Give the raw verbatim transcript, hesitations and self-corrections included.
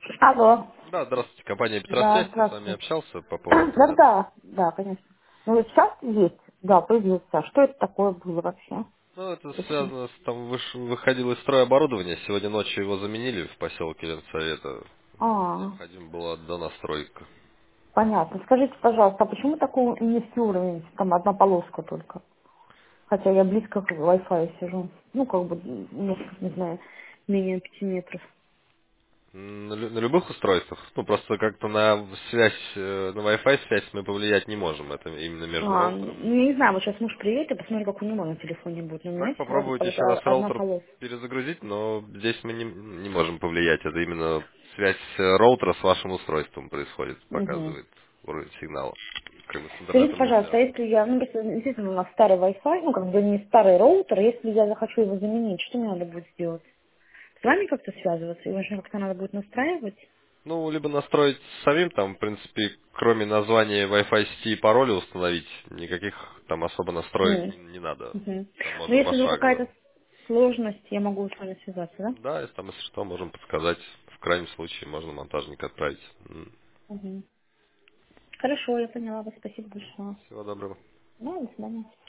Алло. Да, здравствуйте, компания Да, Петросвязь. Я с вами здравствуйте. общался по поводу Да, связи. да, да, конечно. Ну, вот сейчас есть. Да, появился. А что это такое было вообще? Ну, это Почему? связано с там выш- выходило из строя оборудование. Сегодня ночью его заменили в поселке Ленсовета. А, Необходима была донастройка. понятно. Скажите, пожалуйста, а почему такой низкий уровень? Там одна полоска только. Хотя я близко к Wi-Fi сижу. Ну, как бы, ну, не знаю, менее пяти метров. М, На, лю- на любых устройствах. Ну, просто как-то на связь, э, на Wi-Fi связь мы повлиять не можем. Это именно между А, роутером. ну, я не знаю, вот сейчас муж приедет, я посмотрю, как у него на телефоне будет. Но у меня Так, всего попробуйте вот еще раз одна роутер полоска. перезагрузить, но здесь мы не, не можем повлиять. Это именно связь э, роутера с вашим устройством происходит, Угу. показывает уровень сигнала. Как бы с Скажите, интернетом не пожалуйста, а связано. если я, ну, просто действительно у нас старый Wi-Fi, ну, как бы не старый роутер, если я захочу его заменить, что мне надо будет сделать? С вами как-то связываться? Его же как-то надо будет настраивать? Ну, либо настроить самим, там, в принципе, кроме названия Wi-Fi сети и пароля установить, никаких там особо настроек М, не, не надо. мгм. Там Но можно если вдруг пошагово. какая-то сложность, я могу с вами связаться, да? Да, если там, если что, можем подсказать. В крайнем случае можно монтажника отправить. М. Мгм. Хорошо, я поняла вас. Спасибо большое. Всего доброго. Ну, до свидания.